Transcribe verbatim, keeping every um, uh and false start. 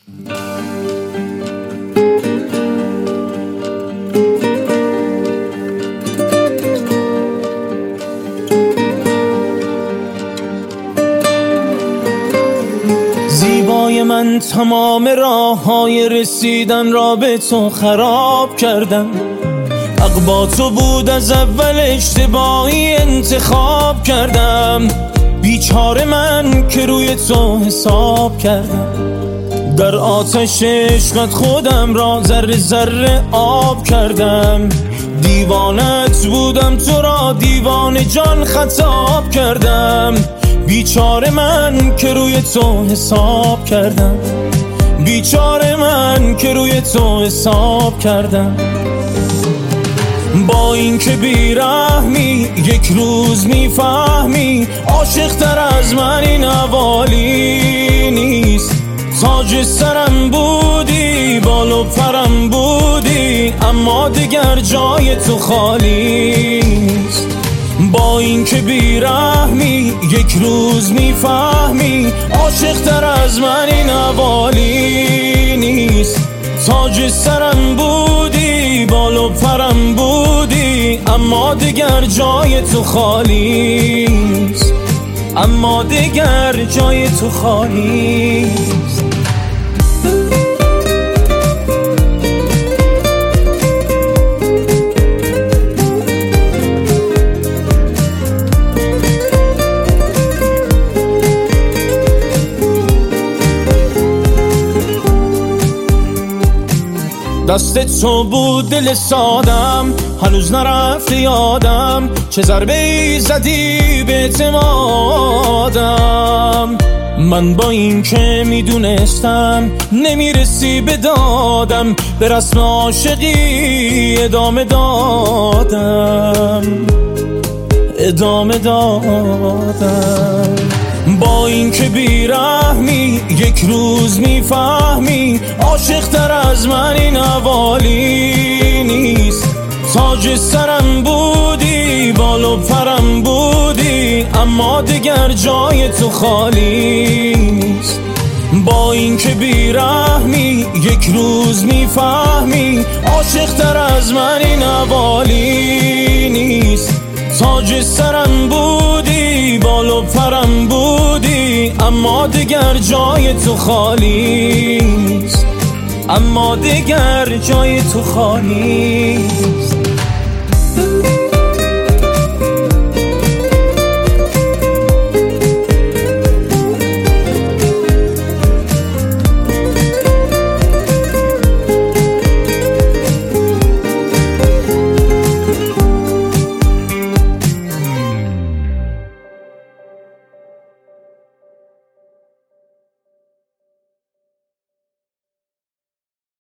زیبای من تمام راه های رسیدن را به تو خراب کردم. حق با تو بود از اول، اشتباهی انتخاب کردم. بیچاره من که روی تو حساب کردم. در آتش عشقت خودم را ذره ذره آب کردم. دیوانت بودم، تو را دیوانه جان خطاب کردم. بیچاره من که روی تو حساب کردم. بیچاره من که روی تو حساب کردم. با این که بیرحمی یک روز میفهمی، عاشق تر از من این حوالی نیست. تاج سرم بودی، بال و پرم بودی، اما دیگر جای تو خالی نیست. با این که بیرحمی یک روز میفهمی، عاشق تر از من این حوالی نیست. تاج سرم بودی، بال و پرم بودی، اما دیگر جای تو خالی نیست. اما دیگر جای تو خالی نیست. دست تو بود دل سادم، هنوز نرفته یادم. چه ضربه ای زدی به اعتمادم. من با این که میدونستم نمیرسی به دادم، به رسم عاشقی ادامه دادم. ادامه دادم. با این که بیرحمی یک روز میفهمی، عاشق تر از من این حوالی نیست. تاج سرم بودی، بال و پرم بودی، اما دیگر جای تو خالی نیست. با این که بیرحمی یک روز میفهمی، عاشق تر از من این حوالی نیست. تاج سرم بودی، بال و پرم بودی، اما دیگر جای تو خالی نیست. اما دیگر جای تو خالی نیست.